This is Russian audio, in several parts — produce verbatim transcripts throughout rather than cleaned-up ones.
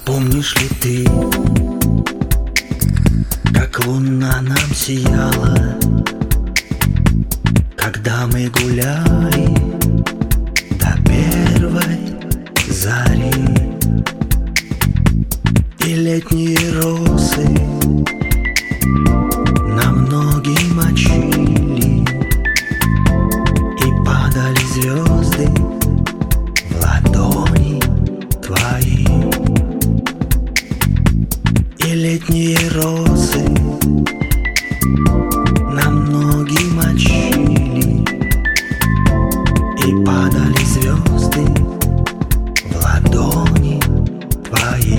Помнишь ли ты, как луна нам сияла, когда мы гуляли до первой зари, и летние росы нам ноги мочили, и падали звезды в ладони твои. И летние розы нам ноги мочили, и падали звезды в ладони твои.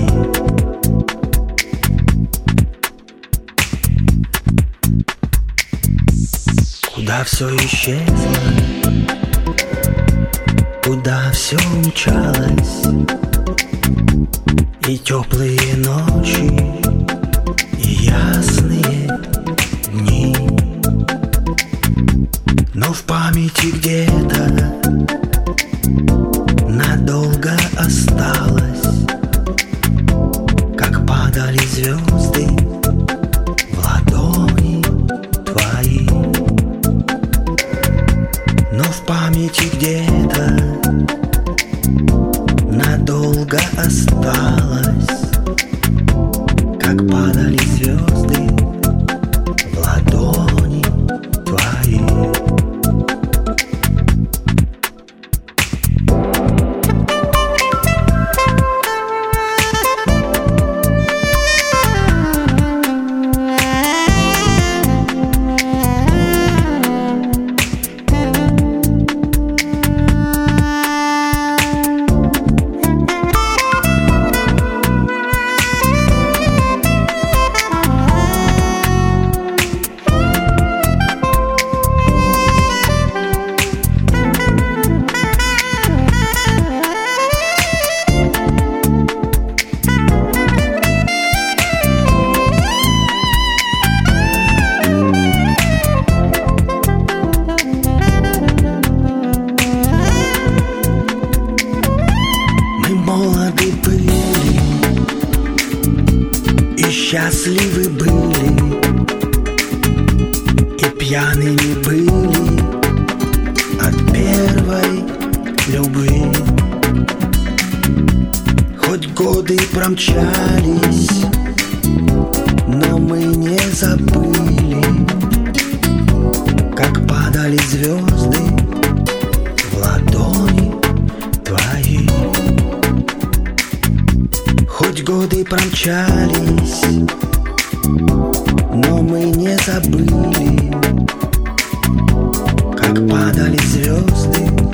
Куда все исчезло, куда все умчалось, и теплые ночи, и ясные дни. Но в памяти где-то надолго осталось, как падали звезды в ладони твои. Но в памяти где-то надолго осталось, как падали звезды в ладони твои. Молоды были и счастливы были, и пьяными были от первой любви. Хоть годы промчались, но мы не забыли, как падали звезды в ладони твои. Хоть годы промчались, но мы не забыли, как падали звезды